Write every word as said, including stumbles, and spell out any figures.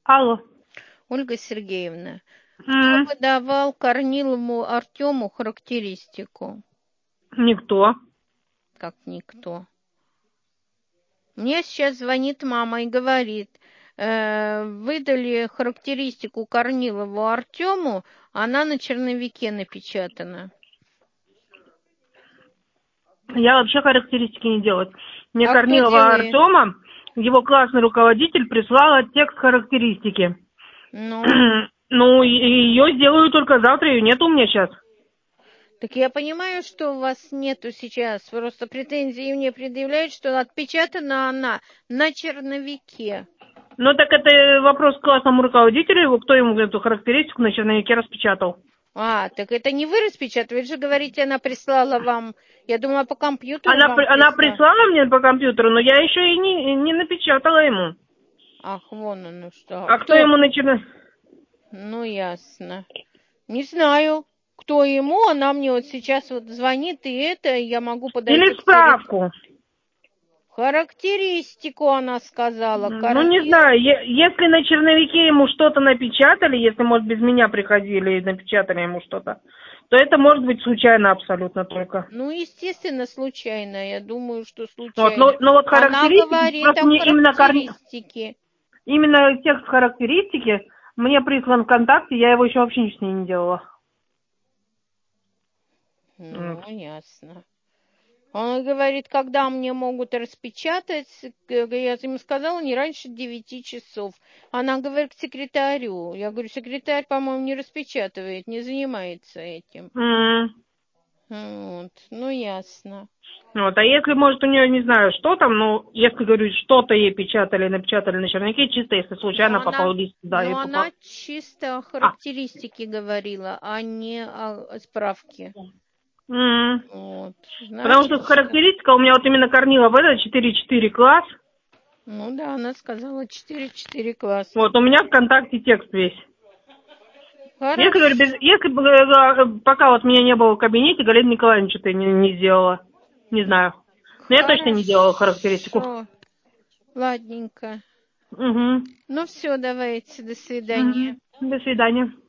Алло. Ольга Сергеевна, кто М, выдавал Корнилову Артему характеристику? Никто. Как никто. Мне сейчас звонит мама и говорит, э, выдали характеристику Корнилову Артему, она на черновике напечатана. Я вообще характеристики не делаю. Мне А кто Корнилова делает? Артема, его классный руководитель, прислала текст характеристики. Ну, Ну, и- и ее сделаю только завтра, ее нет у меня сейчас. так я понимаю, что у вас нету сейчас, просто претензии мне предъявляют, что отпечатана она на черновике. Ну, так это вопрос к классному руководителю, его, кто ему эту характеристику на черновике распечатал. А, так это не вы распечатали, вы же говорите, она прислала вам, я думала, по компьютеру Она, вам при- она прислала. прислала мне по компьютеру, но я еще и не, не напечатала ему. Ах, вон оно что. А кто Кто? ему на черновике? Ну, ясно. Не знаю, кто ему, она мне вот сейчас вот звонит, и это, я могу подойти Или к секретарю. справку. Характеристику она сказала. Ну, не Корнилов. знаю, е- если на черновике ему что-то напечатали, если, может, без меня приходили и напечатали ему что-то, то это может быть случайно абсолютно только. Ну, естественно, случайно. Я думаю, что Вот, но, случайно. но вот Она характеристики, говорит просто о мне именно, корни- характеристике. именно текст характеристики мне прислан ВКонтакте, я его еще вообще ничего с ней не делала. Вот. Ну, ясно. Он говорит, когда мне могут распечатать, я ему сказала, не раньше девяти часов. Она говорит к секретарю. Я говорю, секретарь, по-моему, не распечатывает, не занимается этим. М. Вот, ну, ясно. Вот, а если, может, у нее, не знаю, что там, ну, если, говорю, что-то ей печатали, напечатали на черновике, чисто если Но случайно она, попал лист туда и но она попал. чисто о А. характеристике говорила, а не о справке. М. Вот, Потому что значит, что... характеристика у меня вот именно Корнилов это четыре четыре класс. Ну да, она сказала четыре-четыре класс. Вот, у меня ВКонтакте текст весь. Если, говорю, без, Хорошо. если бы, э, пока вот меня не было в кабинете, Галина Николаевна что-то не, не сделала. Не знаю. Но я точно не делала характеристику. Хорошо. Ладненько. Угу. Ну все, давайте, до свидания. Угу. До свидания.